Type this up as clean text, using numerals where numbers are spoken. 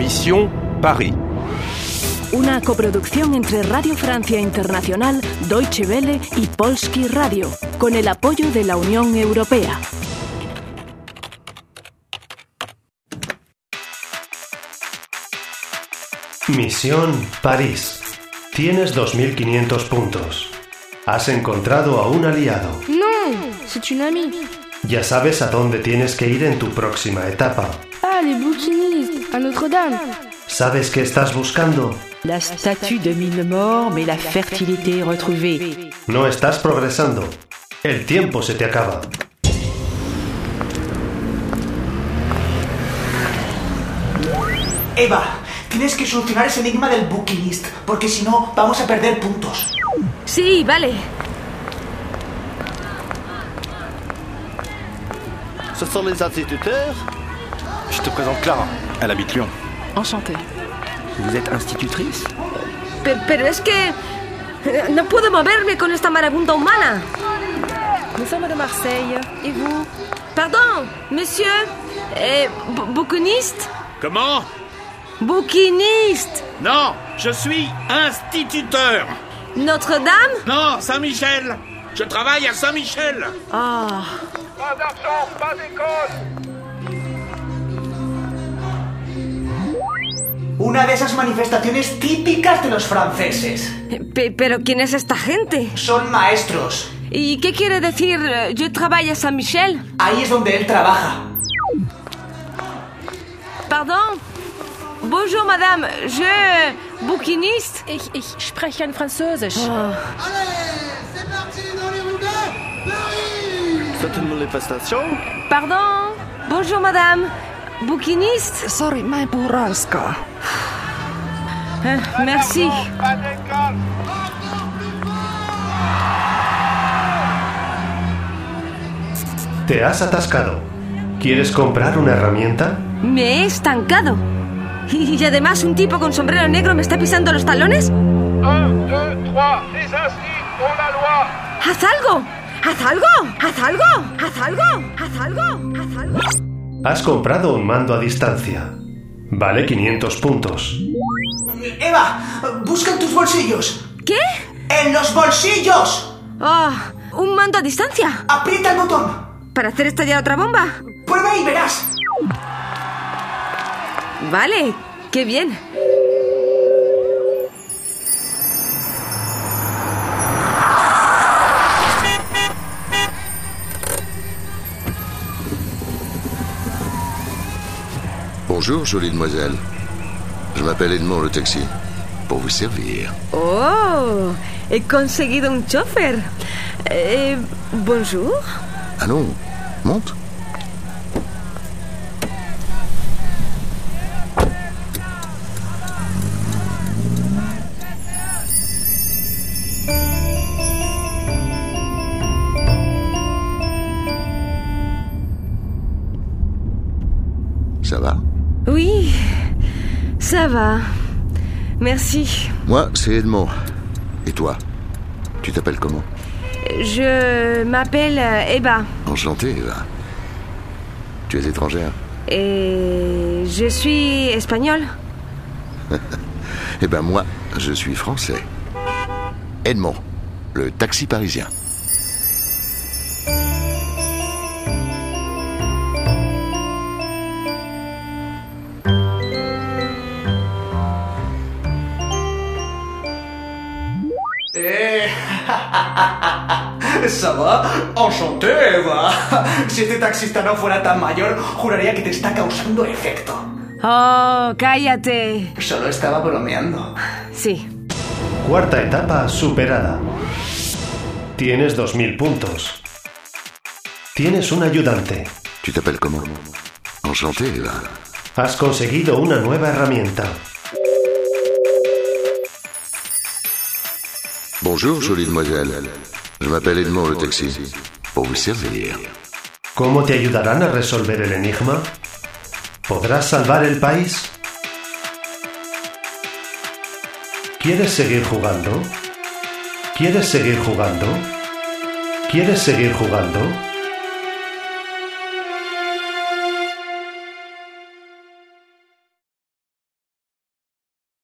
Mission Paris. Una coproducción entre Radio Francia Internacional, Deutsche Welle y Polski Radio, con el apoyo de la Unión Europea. Misión París. Tienes 2500 puntos. Has encontrado a un aliado. Non, c'est une amie. Ya sabes a dónde tienes que ir en tu próxima etapa. Ah, les bouquinistes, à Notre-Dame. ¿Sabes qué estás buscando? La statue de mille morts, mais la fertilité retrouvée. No estás progresando. El tiempo se te acaba. Eva, tienes que solucionar ese enigma del bouquiniste, porque si no, vamos a perder puntos. Sí, vale. Ce sont les instituteurs. Je te présente Clara, elle habite Lyon. Enchantée. Vous êtes institutrice? Pero es que no puedo moverme con esta marabunta humana. Nous sommes de Marseille. Et vous? Pardon, monsieur, bouquiniste? Comment? Bouquiniste. Non, je suis instituteur. Notre-Dame? Non, Saint-Michel. Je travaille à Saint-Michel. Ah. Pas d'argent, pas d'école. Una de esas manifestaciones típicas de los franceses. ¿Pero quién es esta gente? Son maestros. ¿Y qué quiere decir je travaille à Saint-Michel? Ahí es donde él trabaja. Pardon? Bonjour, madame. Je... bouquiniste? Ich spreche ein Französisch. C'est une manifestation? Pardon? Bonjour, madame. Bouquiniste? Sorry, my Buralska. Merci. Pas d'école. Te has atascado. ¿Quieres comprar una herramienta? Me he estancado. Y además un tipo con sombrero negro me está pisando los talones. 1, 2, 3, les instits pour la loi. ¡Haz algo! ¡Haz algo! ¡Haz algo! ¡Haz algo! ¡Haz algo! ¡Haz algo! Has comprado un mando a distancia. Vale 500 puntos. Eva, busca en tus bolsillos. ¿Qué? ¡En los bolsillos! Ah, un mando a distancia. Aprieta el botón. ¿Para hacer estallar otra bomba? Prueba y verás. Vale, qué bien. Bonjour, jolie demoiselle. Je m'appelle Edmond le taxi. Pour vous servir. Oh, he conseguido un chofer. Bonjour. Ah non, monte. Ça va? Oui, ça va. Merci. Moi, c'est Edmond. Et toi? Tu t'appelles comment? Je m'appelle Eva. Enchanté, Eva. Tu es étrangère? Et je suis espagnole. Eh ben moi, je suis français. Edmond, le taxi parisien. Ça va? Enchanté, Eva. Si este taxista no fuera tan mayor, juraría que te está causando efecto. Oh, cállate. Solo estaba bromeando. Sí. Cuarta etapa superada. Tienes 2000 puntos. Tienes un ayudante. Tu t'appelles comment? Enchanté, Eva. Has conseguido una nueva herramienta. Bonjour, jolie demoiselle. Je m'appelle Edmond le taxi. Pour vous servir. ¿Cómo te ayudarán a resolver el enigma? ¿Podrás salvar el país? ¿Quieres seguir jugando? ¿Quieres seguir jugando? ¿Quieres seguir jugando?